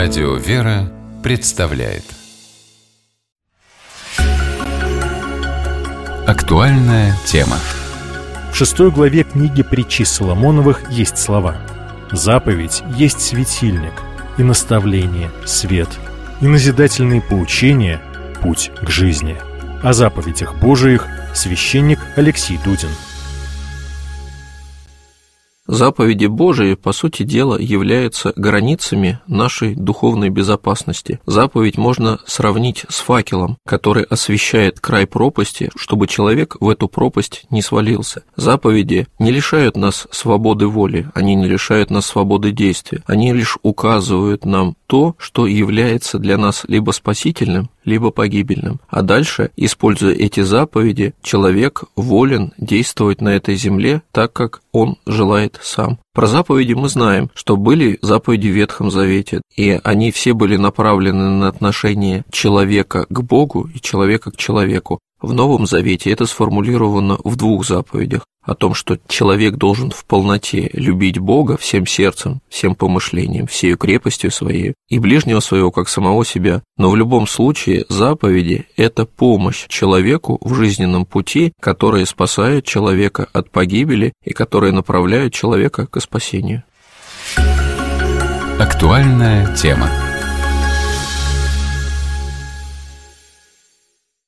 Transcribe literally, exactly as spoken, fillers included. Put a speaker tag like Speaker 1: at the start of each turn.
Speaker 1: Радио «Вера» представляет актуальная тема.
Speaker 2: В шестой главе книги «Притчи Соломоновых» есть слова: «Заповедь есть светильник, и наставление — свет, и назидательные поучения — путь к жизни». О заповедях Божиих священник Алексей Дудин.
Speaker 3: Заповеди Божии, по сути дела, являются границами нашей духовной безопасности. Заповедь можно сравнить с факелом, который освещает край пропасти, чтобы человек в эту пропасть не свалился. Заповеди не лишают нас свободы воли, они не лишают нас свободы действия, они лишь указывают нам то, что является для нас либо спасительным, либо погибельным. А дальше, используя эти заповеди, человек волен действовать на этой земле так, как он желает сам. Про заповеди мы знаем, что были заповеди в Ветхом Завете, и они все были направлены на отношение человека к Богу и человека к человеку. В Новом Завете это сформулировано в двух заповедях: о том, что человек должен в полноте любить Бога всем сердцем, всем помышлением, всею крепостью своей, и ближнего своего, как самого себя. Но в любом случае заповеди – это помощь человеку в жизненном пути, которые спасают человека от погибели и которые направляют человека к спасению.
Speaker 1: Актуальная тема.